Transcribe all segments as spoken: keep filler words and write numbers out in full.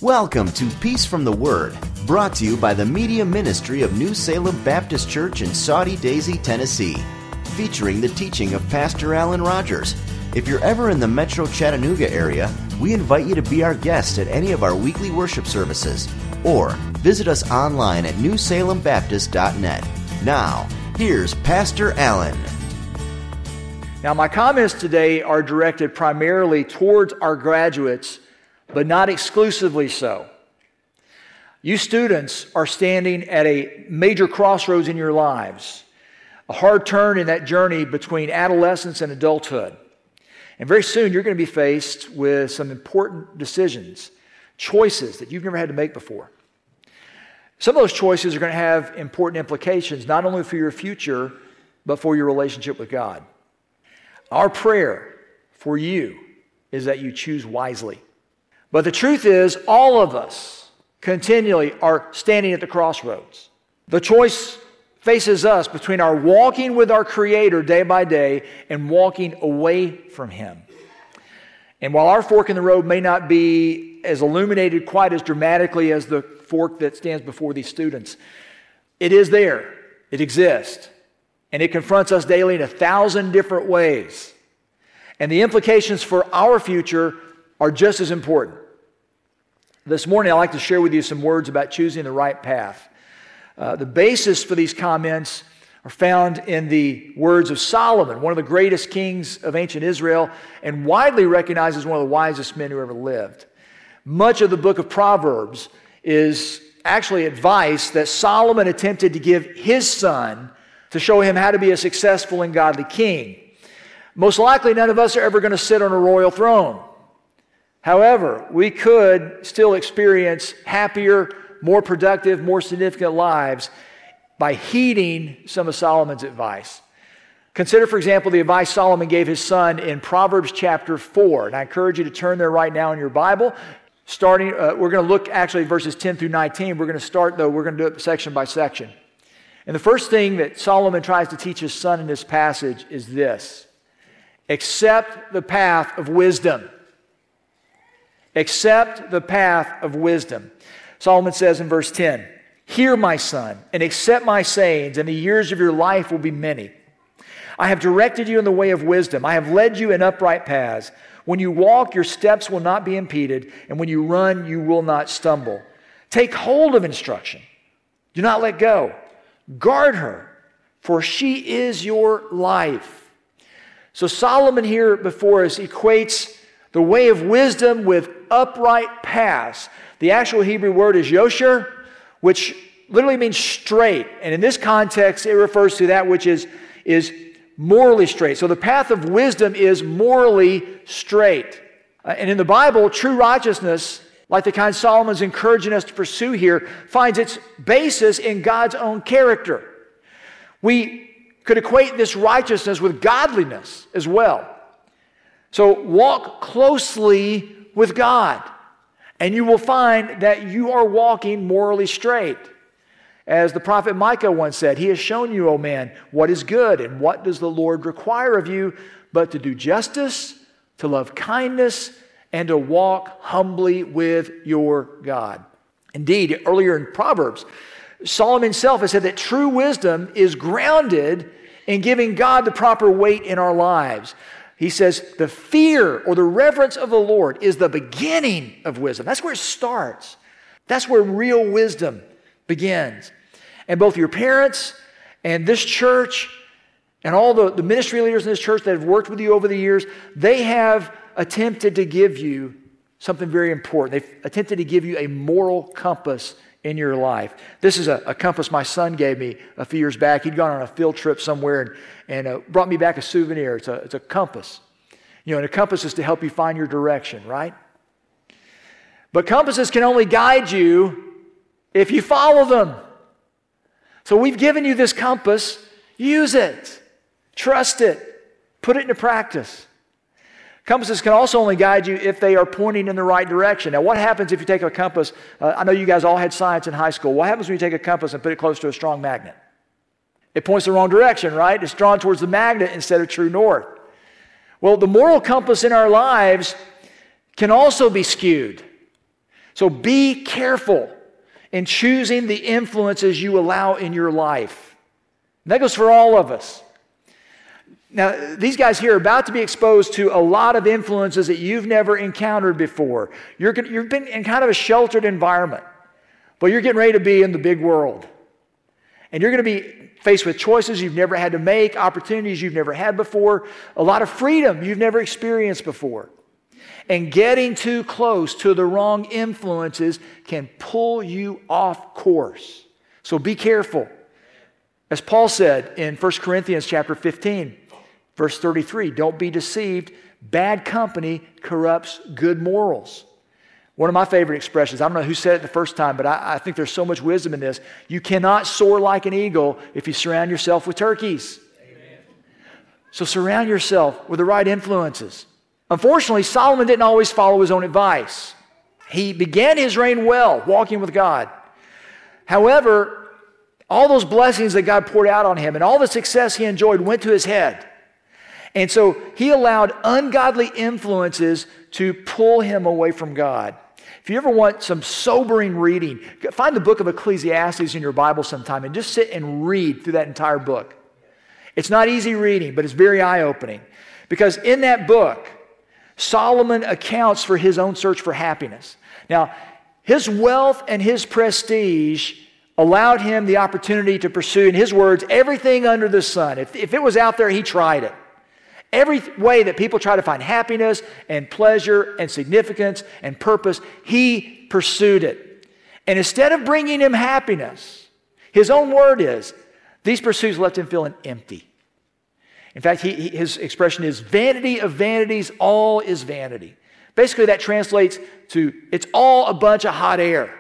Welcome to Peace from the Word, brought to you by the Media Ministry of New Salem Baptist Church in Saudi Daisy, Tennessee, featuring the teaching of Pastor Alan Rogers. If you're ever in the Metro Chattanooga area, we invite you to be our guest at any of our weekly worship services, or visit us online at new salem baptist dot net. Now, here's Pastor Alan. Now, my comments today are directed primarily towards our graduates, but not exclusively so. You students are standing at a major crossroads in your lives, a hard turn in that journey between adolescence and adulthood. And very soon you're going to be faced with some important decisions, choices that you've never had to make before. Some of those choices are going to have important implications, not only for your future, but for your relationship with God. Our prayer for you is that you choose wisely. But the truth is, all of us continually are standing at the crossroads. The choice faces us between our walking with our Creator day by day and walking away from Him. And while our fork in the road may not be as illuminated quite as dramatically as the fork that stands before these students, it is there. It exists. And it confronts us daily in a thousand different ways. And the implications for our future are just as important. This morning, I'd like to share with you some words about choosing the right path. Uh, the basis for these comments are found in the words of Solomon, one of the greatest kings of ancient Israel, and widely recognized as one of the wisest men who ever lived. Much of the book of Proverbs is actually advice that Solomon attempted to give his son to show him how to be a successful and godly king. Most likely, none of us are ever going to sit on a royal throne. However, we could still experience happier, more productive, more significant lives by heeding some of Solomon's advice. Consider, for example, the advice Solomon gave his son in Proverbs chapter four. And I encourage you to turn there right now in your Bible. Starting, uh, we're going to look actually verses ten through nineteen. We're going to start, though, we're going to do it section by section. And the first thing that Solomon tries to teach his son in this passage is this: accept the path of wisdom. Accept the path of wisdom. Solomon says in verse ten, "Hear, my son, and accept my sayings, and the years of your life will be many. I have directed you in the way of wisdom. I have led you in upright paths. When you walk, your steps will not be impeded, and when you run, you will not stumble. Take hold of instruction. Do not let go. Guard her, for she is your life." So Solomon here before us equates the way of wisdom with upright paths. The actual Hebrew word is yosher, which literally means straight. And in this context, it refers to that which is, is morally straight. So the path of wisdom is morally straight. Uh, and in the Bible, true righteousness, like the kind Solomon's encouraging us to pursue here, finds its basis in God's own character. We could equate this righteousness with godliness as well. So walk closely with God, and you will find that you are walking morally straight. As the prophet Micah once said, "He has shown you, O man, what is good, and what does the Lord require of you, but to do justice, to love kindness, and to walk humbly with your God." Indeed, earlier in Proverbs, Solomon himself has said that true wisdom is grounded in giving God the proper weight in our lives. He says the fear or the reverence of the Lord is the beginning of wisdom. That's where it starts. That's where real wisdom begins. And both your parents and this church and all the, the ministry leaders in this church that have worked with you over the years, they have attempted to give you something very important. They've attempted to give you a moral compass in your life. This is a, a compass my son gave me a few years back. He'd gone on a field trip somewhere and, and uh, brought me back a souvenir. It's a, it's a compass. You know, and a compass is to help you find your direction, right? But compasses can only guide you if you follow them. So we've given you this compass. Use it. Trust it. Put it into practice. Compasses can also only guide you if they are pointing in the right direction. Now, what happens if you take a compass? Uh, I know you guys all had science in high school. What happens when you take a compass and put it close to a strong magnet? It points the wrong direction, right? It's drawn towards the magnet instead of true north. Well, the moral compass in our lives can also be skewed. So be careful in choosing the influences you allow in your life. And that goes for all of us. Now, these guys here are about to be exposed to a lot of influences that you've never encountered before. You're, you've been in kind of a sheltered environment, but you're getting ready to be in the big world. And you're going to be faced with choices you've never had to make, opportunities you've never had before, a lot of freedom you've never experienced before. And getting too close to the wrong influences can pull you off course. So be careful. As Paul said in First Corinthians chapter fifteen, verse thirty-three, don't be deceived. Bad company corrupts good morals. One of my favorite expressions, I don't know who said it the first time, but I, I think there's so much wisdom in this. You cannot soar like an eagle if you surround yourself with turkeys. Amen. So surround yourself with the right influences. Unfortunately, Solomon didn't always follow his own advice. He began his reign well, walking with God. However, all those blessings that God poured out on him and all the success he enjoyed went to his head. And so he allowed ungodly influences to pull him away from God. If you ever want some sobering reading, find the book of Ecclesiastes in your Bible sometime and just sit and read through that entire book. It's not easy reading, but it's very eye-opening. Because in that book, Solomon accounts for his own search for happiness. Now, his wealth and his prestige allowed him the opportunity to pursue, in his words, everything under the sun. If, if it was out there, he tried it. Every way that people try to find happiness and pleasure and significance and purpose, he pursued it. And instead of bringing him happiness, his own word is, these pursuits left him feeling empty. In fact, he, he, his expression is, vanity of vanities, all is vanity. Basically, that translates to, it's all a bunch of hot air.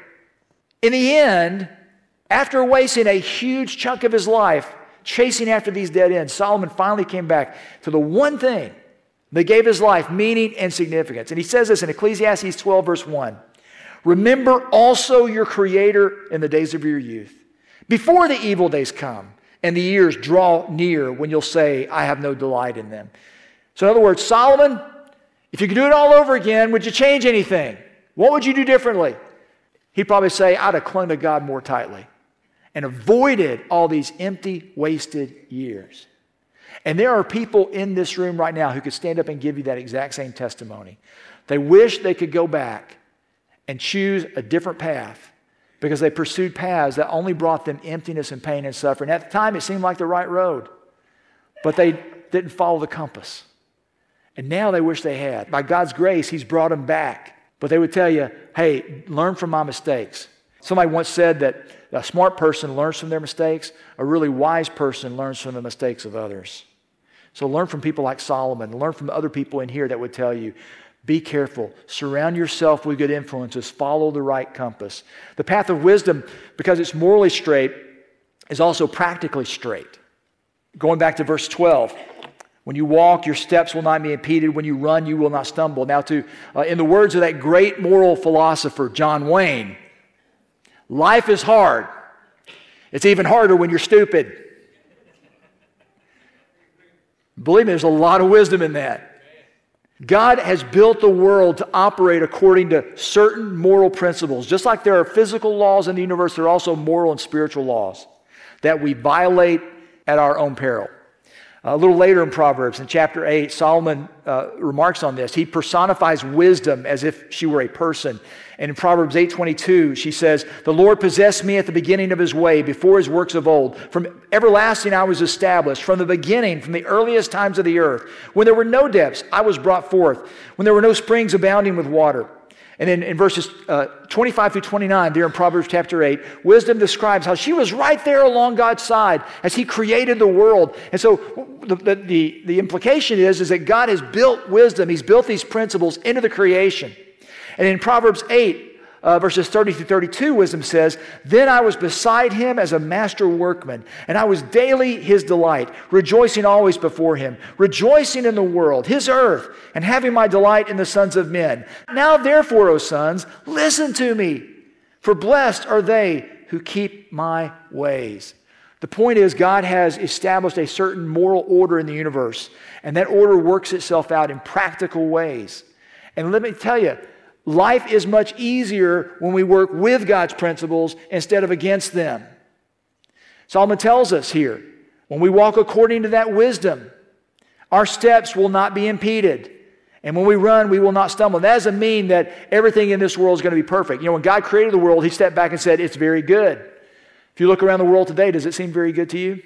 In the end, after wasting a huge chunk of his life chasing after these dead ends, Solomon finally came back to the one thing that gave his life meaning and significance. And he says this in Ecclesiastes twelve, verse one. Remember also your Creator in the days of your youth, before the evil days come and the years draw near when you'll say, I have no delight in them. So in other words, Solomon, if you could do it all over again, would you change anything? What would you do differently? He'd probably say, I'd have clung to God more tightly and avoided all these empty, wasted years. And there are people in this room right now who could stand up and give you that exact same testimony. They wish they could go back and choose a different path because they pursued paths that only brought them emptiness and pain and suffering. At the time, it seemed like the right road, but they didn't follow the compass. And now they wish they had. By God's grace, He's brought them back. But they would tell you, hey, learn from my mistakes. Somebody once said that a smart person learns from their mistakes. A really wise person learns from the mistakes of others. So learn from people like Solomon. Learn from other people in here that would tell you, be careful. Surround yourself with good influences. Follow the right compass. The path of wisdom, because it's morally straight, is also practically straight. Going back to verse twelve. When you walk, your steps will not be impeded. When you run, you will not stumble. Now, to uh, in the words of that great moral philosopher, John Wayne, life is hard. It's even harder when you're stupid. Believe me, there's a lot of wisdom in that. God has built the world to operate according to certain moral principles. Just like there are physical laws in the universe, there are also moral and spiritual laws that we violate at our own peril. A little later in Proverbs, in chapter eight, Solomon uh, remarks on this. He personifies wisdom as if she were a person. And in Proverbs eight twenty-two, she says, the Lord possessed me at the beginning of His way, before His works of old. From everlasting I was established. From the beginning, from the earliest times of the earth. When there were no depths, I was brought forth. When there were no springs abounding with water. And then in verses uh, twenty-five through twenty-nine, there in Proverbs chapter eight, wisdom describes how she was right there along God's side as He created the world. And so the, the, the implication is, is that God has built wisdom. He's built these principles into the creation. And in Proverbs eight, uh, verses thirty through thirty-two, wisdom says, then I was beside Him as a master workman, and I was daily His delight, rejoicing always before Him, rejoicing in the world, His earth, and having my delight in the sons of men. Now therefore, O sons, listen to me, for blessed are they who keep my ways. The point is, God has established a certain moral order in the universe, and that order works itself out in practical ways. And let me tell you, Life is much easier when we work with God's principles instead of against them. Solomon tells us here, when we walk according to that wisdom, our steps will not be impeded. And when we run, we will not stumble. That doesn't mean that everything in this world is going to be perfect. You know, when God created the world, He stepped back and said, it's very good. If you look around the world today, does it seem very good to you?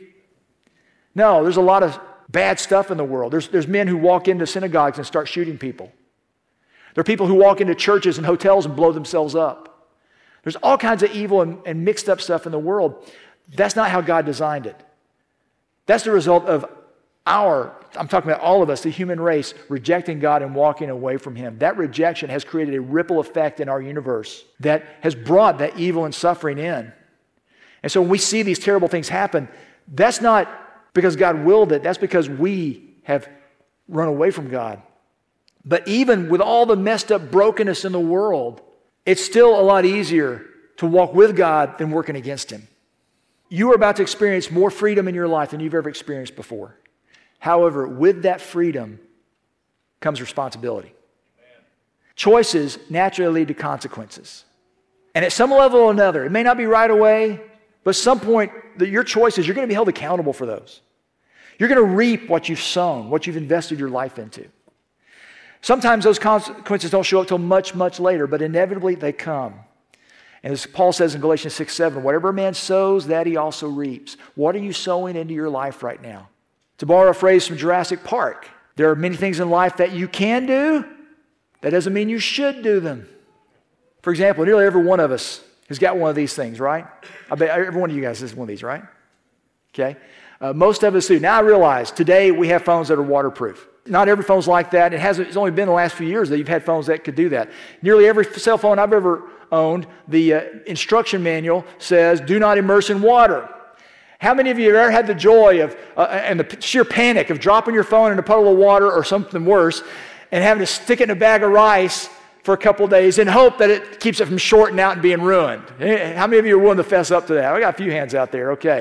No, there's a lot of bad stuff in the world. There's, there's men who walk into synagogues and start shooting people. There are people who walk into churches and hotels and blow themselves up. There's all kinds of evil and, and mixed up stuff in the world. That's not how God designed it. That's the result of our, I'm talking about all of us, the human race, rejecting God and walking away from Him. That rejection has created a ripple effect in our universe that has brought that evil and suffering in. And so when we see these terrible things happen, that's not because God willed it. That's because we have run away from God. But even with all the messed up brokenness in the world, it's still a lot easier to walk with God than working against Him. You are about to experience more freedom in your life than you've ever experienced before. However, with that freedom comes responsibility. Amen. Choices naturally lead to consequences. And at some level or another, it may not be right away, but at some point, the, your choices, you're going to be held accountable for those. You're going to reap what you've sown, what you've invested your life into. Sometimes those consequences don't show up till much, much later, but inevitably they come. And as Paul says in Galatians six seven, whatever a man sows, that he also reaps. What are you sowing into your life right now? To borrow a phrase from Jurassic Park, there are many things in life that you can do. That doesn't mean you should do them. For example, nearly every one of us has got one of these things, right? I bet every one of you guys has one of these, right? Okay. Uh, most of us do. Now I realize today we have phones that are waterproof. Not every phone's like that. It hasn't, it's only been the last few years that you've had phones that could do that. Nearly every cell phone I've ever owned, the uh, instruction manual says, do not immerse in water. How many of you have ever had the joy of, uh, and the sheer panic of dropping your phone in a puddle of water or something worse and having to stick it in a bag of rice for a couple of days and hope that it keeps it from shorting out and being ruined? How many of you are willing to fess up to that? I got a few hands out there, okay.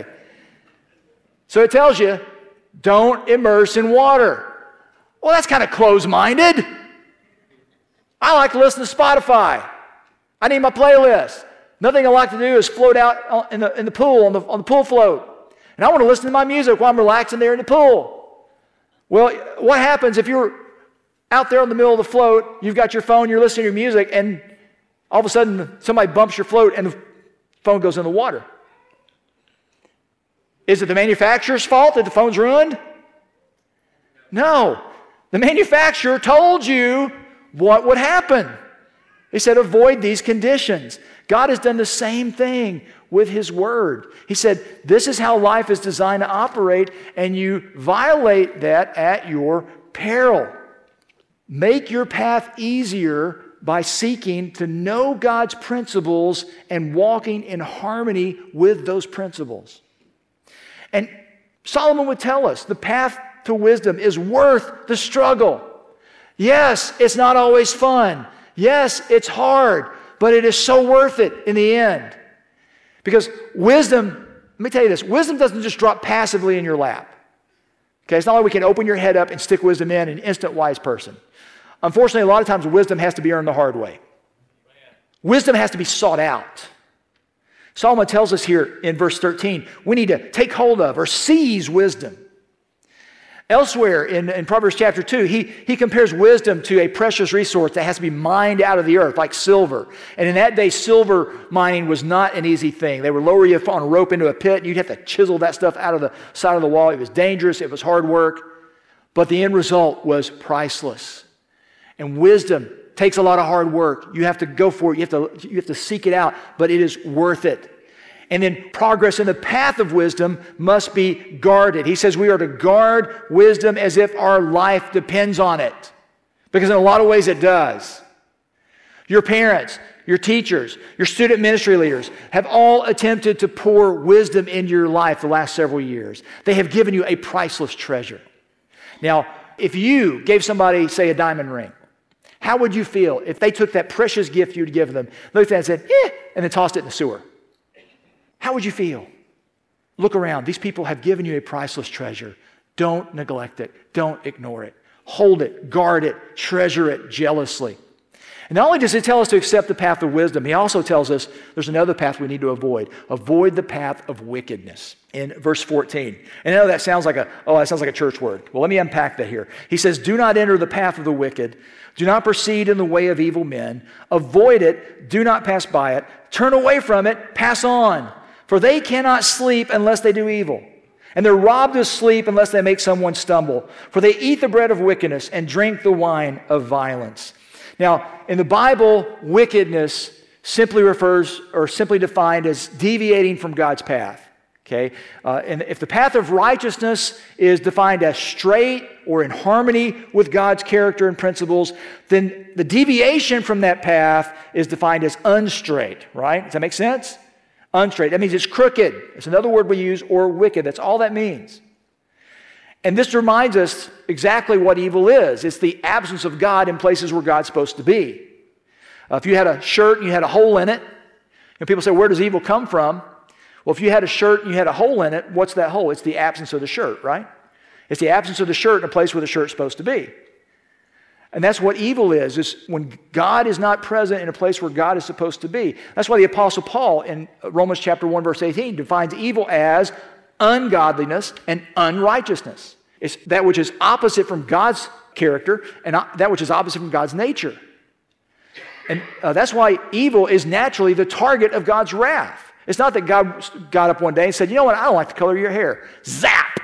So it tells you, don't immerse in water. Well, that's kind of closed-minded. I like to listen to Spotify. I need my playlist. Nothing I like to do is float out in the, in the pool, on the, on the pool float. And I want to listen to my music while I'm relaxing there in the pool. Well, what happens if you're out there in the middle of the float, you've got your phone, you're listening to your music, and all of a sudden somebody bumps your float and the phone goes in the water? Is it the manufacturer's fault that the phone's ruined? No. The manufacturer told you what would happen. He said, avoid these conditions. God has done the same thing with His Word. He said, this is how life is designed to operate, and you violate that at your peril. Make your path easier by seeking to know God's principles and walking in harmony with those principles. And Solomon would tell us the path to wisdom is worth the struggle. Yes, it's not always fun. Yes, it's hard, but it is so worth it in the end. Because wisdom, let me tell you this, wisdom doesn't just drop passively in your lap. Okay, it's not like we can open your head up and stick wisdom in, an instant wise person. Unfortunately, a lot of times wisdom has to be earned the hard way. Wisdom has to be sought out. Solomon tells us here in verse thirteen, we need to take hold of or seize wisdom. Elsewhere in, in Proverbs chapter two, he, he compares wisdom to a precious resource that has to be mined out of the earth, like silver. And in that day, silver mining was not an easy thing. They would lower you on a rope into a pit, and you'd have to chisel that stuff out of the side of the wall. It was dangerous, it was hard work, but the end result was priceless. And wisdom takes a lot of hard work. You have to go for it, you have to, you have to seek it out, but it is worth it. And then progress in the path of wisdom must be guarded. He says we are to guard wisdom as if our life depends on it. Because in a lot of ways it does. Your parents, your teachers, your student ministry leaders have all attempted to pour wisdom into your life the last several years. They have given you a priceless treasure. Now, if you gave somebody, say, a diamond ring, how would you feel if they took that precious gift you'd given them, looked at it and said, eh, and then tossed it in the sewer? How would you feel? Look around. These people have given you a priceless treasure. Don't neglect it. Don't ignore it. Hold it, guard it, treasure it jealously. And not only does he tell us to accept the path of wisdom, he also tells us there's another path we need to avoid. Avoid the path of wickedness in verse fourteen. And I know that sounds like a, oh, that sounds like a church word. Well, let me unpack that here. He says, do not enter the path of the wicked. Do not proceed in the way of evil men. Avoid it. Do not pass by it. Turn away from it. Pass on. For they cannot sleep unless they do evil. And they're robbed of sleep unless they make someone stumble. For they eat the bread of wickedness and drink the wine of violence. Now, in the Bible, wickedness simply refers or simply defined as deviating from God's path. Okay? Uh, and if the path of righteousness is defined as straight or in harmony with God's character and principles, then the deviation from that path is defined as unstraight, right? Does that make sense? Unstraight. That means it's crooked. It's another word we use, or wicked. That's all that means. And this reminds us exactly what evil is. It's the absence of God in places where God's supposed to be. Uh, if you had a shirt and you had a hole in it, and people say, where does evil come from? Well, if you had a shirt and you had a hole in it, what's that hole? It's the absence of the shirt, right? It's the absence of the shirt in a place where the shirt's supposed to be. And that's what evil is, is when God is not present in a place where God is supposed to be. That's why the Apostle Paul in Romans chapter one, verse eighteen defines evil as ungodliness and unrighteousness. It's that which is opposite from God's character and that which is opposite from God's nature. And uh, that's why evil is naturally the target of God's wrath. It's not that God got up one day and said, you know what, I don't like the color of your hair. Zap!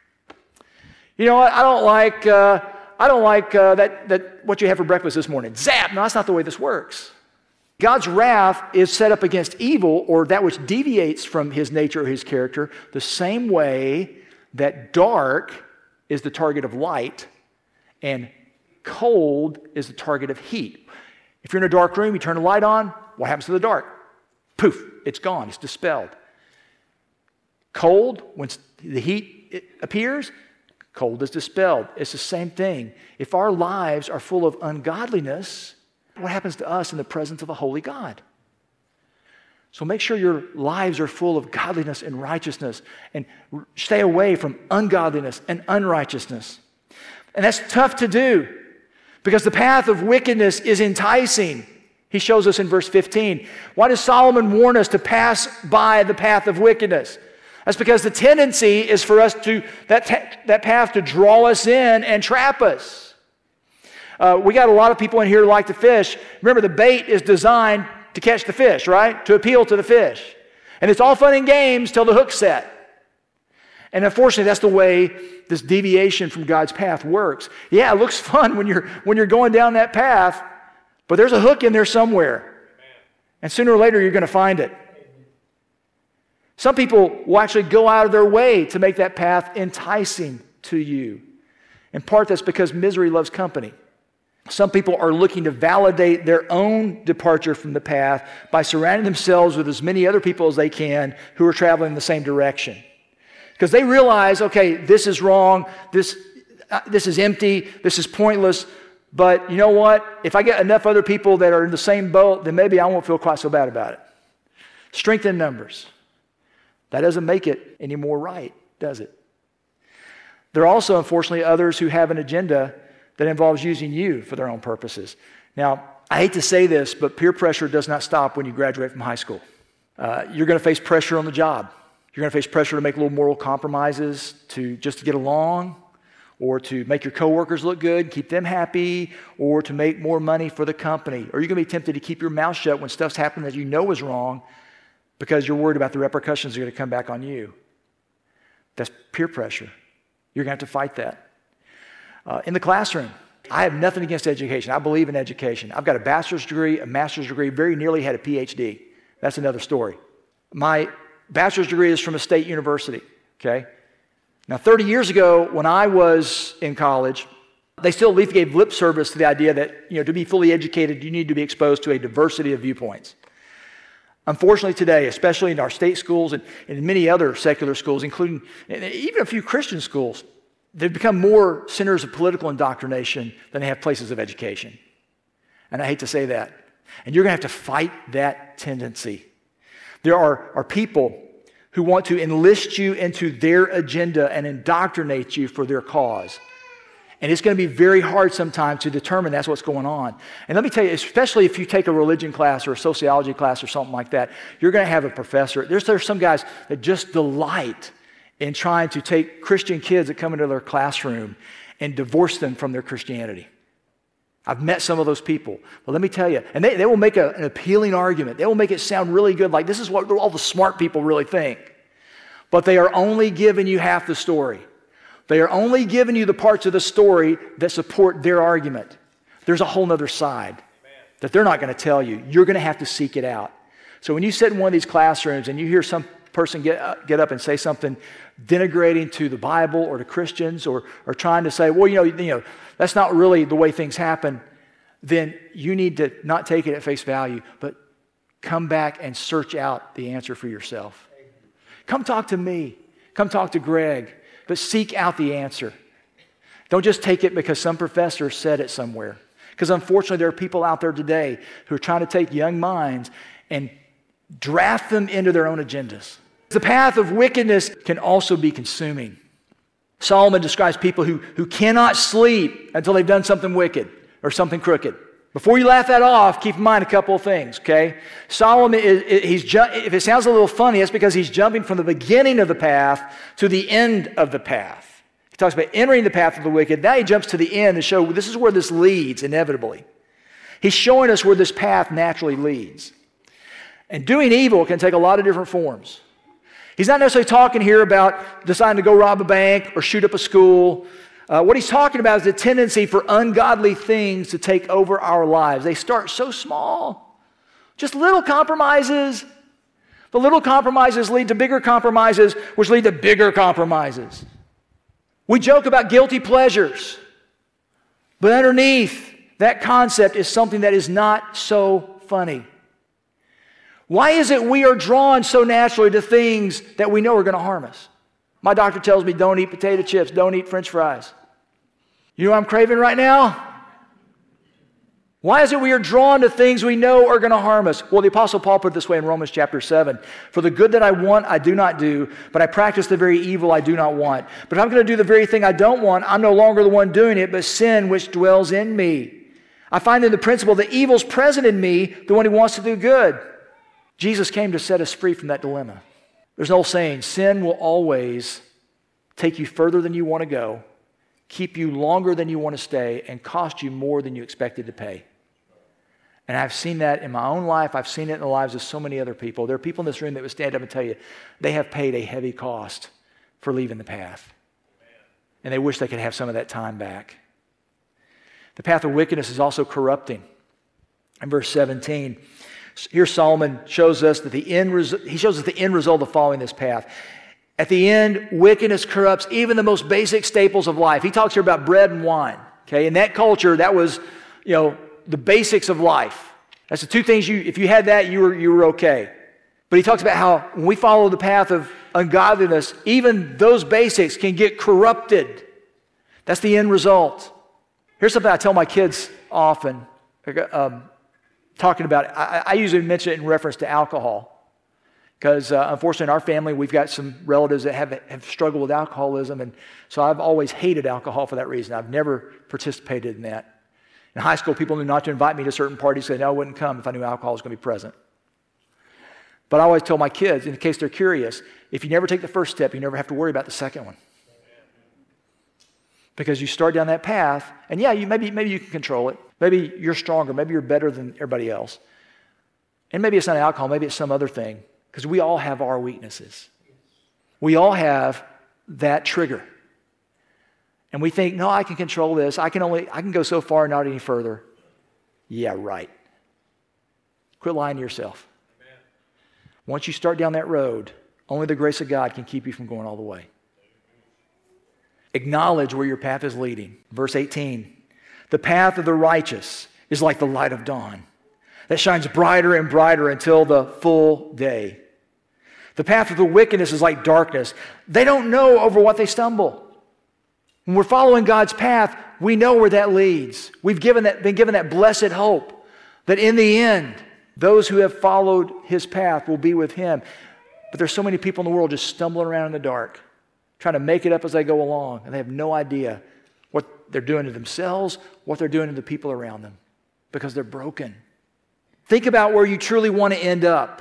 You know what, I don't like... Uh, I don't like uh, that, that what you had for breakfast this morning. Zap! No, that's not the way this works. God's wrath is set up against evil, or that which deviates from his nature or his character, the same way that dark is the target of light and cold is the target of heat. If you're in a dark room, you turn the light on, what happens to the dark? Poof, it's gone, it's dispelled. Cold, when the heat appears, cold is dispelled. It's the same thing. If our lives are full of ungodliness, what happens to us in the presence of a holy God? So make sure your lives are full of godliness and righteousness, and stay away from ungodliness and unrighteousness. And that's tough to do because the path of wickedness is enticing. He shows us in verse fifteen. Why does Solomon warn us to pass by the path of wickedness? That's because the tendency is for us to, that, ta- that path to draw us in and trap us. Uh, we got a lot of people in here who like to fish. Remember, the bait is designed to catch the fish, right? To appeal to the fish. And it's all fun and games till the hook's set. And unfortunately, that's the way this deviation from God's path works. Yeah, it looks fun when you're, when you're going down that path, but there's a hook in there somewhere. And sooner or later, you're going to find it. Some people will actually go out of their way to make that path enticing to you. In part, that's because misery loves company. Some people are looking to validate their own departure from the path by surrounding themselves with as many other people as they can who are traveling in the same direction. Because they realize, okay, this is wrong, this, uh, this is empty, this is pointless, but you know what? If I get enough other people that are in the same boat, then maybe I won't feel quite so bad about it. Strength in numbers. That doesn't make it any more right, does it? There are also, unfortunately, others who have an agenda that involves using you for their own purposes. Now, I hate to say this, but peer pressure does not stop when you graduate from high school. Uh, you're going to face pressure on the job. You're going to face pressure to make little moral compromises to just to get along, or to make your coworkers look good, keep them happy, or to make more money for the company. Or you're going to be tempted to keep your mouth shut when stuff's happening that you know is wrong, because you're worried about the repercussions that are going to come back on you. That's peer pressure. You're going to have to fight that. Uh, in the classroom, I have nothing against education. I believe in education. I've got a bachelor's degree, a master's degree, very nearly had a P H D. That's another story. My bachelor's degree is from a state university, okay? Now, thirty years ago, when I was in college, they still at least gave lip service to the idea that, you know, to be fully educated, you need to be exposed to a diversity of viewpoints. Unfortunately today, especially in our state schools and in many other secular schools, including even a few Christian schools, they've become more centers of political indoctrination than they have places of education. And I hate to say that. And you're going to have to fight that tendency. There are, are people who want to enlist you into their agenda and indoctrinate you for their cause. And it's going to be very hard sometimes to determine that's what's going on. And let me tell you, especially if you take a religion class or a sociology class or something like that, you're going to have a professor. There's, there's some guys that just delight in trying to take Christian kids that come into their classroom and divorce them from their Christianity. I've met some of those people. But let me tell you, and they, they will make a, an appealing argument. They will make it sound really good, like this is what all the smart people really think. But they are only giving you half the story. They are only giving you the parts of the story that support their argument. There's a whole other side that they're not going to tell you. You're going to have to seek it out. So when you sit in one of these classrooms and you hear some person get up, get up and say something denigrating to the Bible or to Christians, or, or trying to say, well, you know, you know, that's not really the way things happen, then you need to not take it at face value, but come back and search out the answer for yourself. Come talk to me. Come talk to Greg. But seek out the answer. Don't just take it because some professor said it somewhere. Because unfortunately, there are people out there today who are trying to take young minds and draft them into their own agendas. The path of wickedness can also be consuming. Solomon describes people who, who cannot sleep until they've done something wicked or something crooked. Before you laugh that off, keep in mind a couple of things, okay? Solomon, is, he's ju- if it sounds a little funny, it's because he's jumping from the beginning of the path to the end of the path. He talks about entering the path of the wicked. Now he jumps to the end to show this is where this leads inevitably. He's showing us where this path naturally leads. And doing evil can take a lot of different forms. He's not necessarily talking here about deciding to go rob a bank or shoot up a school. Uh, what he's talking about is the tendency for ungodly things to take over our lives. They start so small, just little compromises. The little compromises lead to bigger compromises, which lead to bigger compromises. We joke about guilty pleasures, but underneath that concept is something that is not so funny. Why is it we are drawn so naturally to things that we know are going to harm us? My doctor tells me don't eat potato chips, don't eat French fries. You know what I'm craving right now? Why is it we are drawn to things we know are going to harm us? Well, the Apostle Paul put it this way in Romans chapter seven. For the good that I want, I do not do, but I practice the very evil I do not want. But if I'm going to do the very thing I don't want, I'm no longer the one doing it, but sin which dwells in me. I find in the principle that evil's present in me, the one who wants to do good. Jesus came to set us free from that dilemma. There's an old saying, sin will always take you further than you want to go, keep you longer than you want to stay, and cost you more than you expected to pay. And I've seen that in my own life. I've seen it in the lives of so many other people. There are people in this room that would stand up and tell you they have paid a heavy cost for leaving the path. And they wish they could have some of that time back. The path of wickedness is also corrupting. In verse seventeen, here Solomon shows us that the end res- he shows us the end result of following this path. At the end, wickedness corrupts even the most basic staples of life. He talks here about bread and wine. Okay, in that culture, that was, you know, the basics of life. That's the two things you, if you had that, you were you were okay. But he talks about how when we follow the path of ungodliness, even those basics can get corrupted. That's the end result. Here's something I tell my kids often, um, talking about it. I, I usually mention it in reference to alcohol. Because uh, unfortunately in our family, we've got some relatives that have, have struggled with alcoholism. And so I've always hated alcohol for that reason. I've never participated in that. In high school, people knew not to invite me to certain parties. They said, no, I wouldn't come if I knew alcohol was going to be present. But I always tell my kids, in case they're curious, if you never take the first step, you never have to worry about the second one. Because you start down that path, and yeah, you maybe, maybe you can control it. Maybe you're stronger. Maybe you're better than everybody else. And maybe it's not alcohol. Maybe it's some other thing. Because we all have our weaknesses. We all have that trigger. And we think, no, I can control this. I can only, I can go so far, not any further. Yeah, right. Quit lying to yourself. Amen. Once you start down that road, only the grace of God can keep you from going all the way. Acknowledge where your path is leading. Verse eighteen, the path of the righteous is like the light of dawn that shines brighter and brighter until the full day. The path of the wickedness is like darkness. They don't know over what they stumble. When we're following God's path, we know where that leads. We've given that, been given that blessed hope that in the end, those who have followed His path will be with Him. But there's so many people in the world just stumbling around in the dark, trying to make it up as they go along, and they have no idea what they're doing to themselves, what they're doing to the people around them, because they're broken. Think about where you truly want to end up.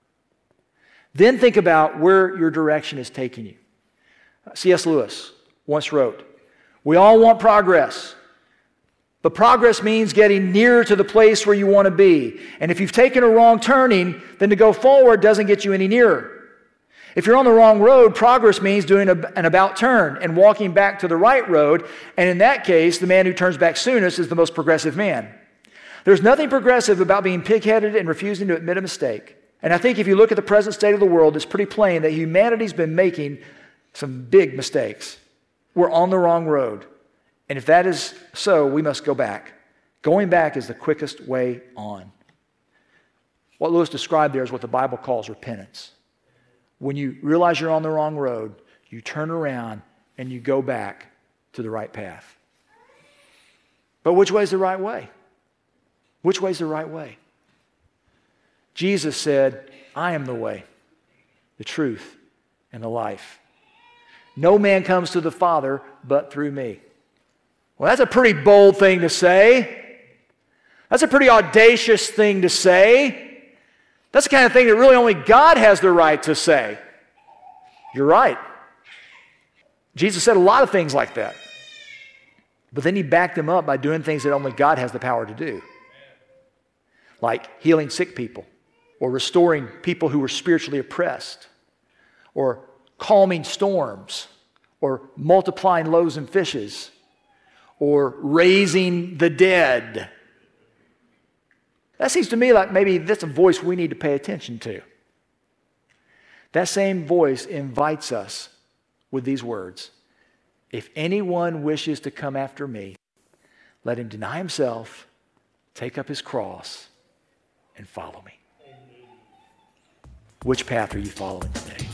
Then think about where your direction is taking you. C S Lewis once wrote, "We all want progress, but progress means getting nearer to the place where you want to be. And if you've taken a wrong turning, then to go forward doesn't get you any nearer. If you're on the wrong road, progress means doing a, an about turn and walking back to the right road. And in that case, the man who turns back soonest is the most progressive man. There's nothing progressive about being pig-headed and refusing to admit a mistake. And I think if you look at the present state of the world, it's pretty plain that humanity's been making some big mistakes. We're on the wrong road. And if that is so, we must go back. Going back is the quickest way on." What Lewis described there is what the Bible calls repentance. When you realize you're on the wrong road, you turn around and you go back to the right path. But which way is the right way? Which way is the right way? Jesus said, "I am the way, the truth, and the life. No man comes to the Father but through me." Well, that's a pretty bold thing to say. That's a pretty audacious thing to say. That's the kind of thing that really only God has the right to say. You're right. Jesus said a lot of things like that. But then he backed them up by doing things that only God has the power to do. Like healing sick people, or restoring people who were spiritually oppressed, or calming storms, or multiplying loaves and fishes, or raising the dead. That seems to me like maybe that's a voice we need to pay attention to. That same voice invites us with these words, "If anyone wishes to come after me, let him deny himself, take up his cross, and follow me." Which path are you following today?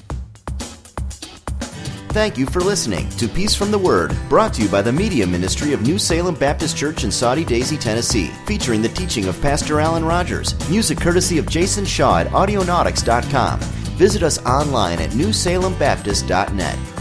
Thank you for listening to Peace from the Word, brought to you by the Media Ministry of New Salem Baptist Church in Soddy Daisy, Tennessee, featuring the teaching of Pastor Alan Rogers. Music courtesy of Jason Shaw at audionautics dot com. Visit us online at new salem baptist dot net.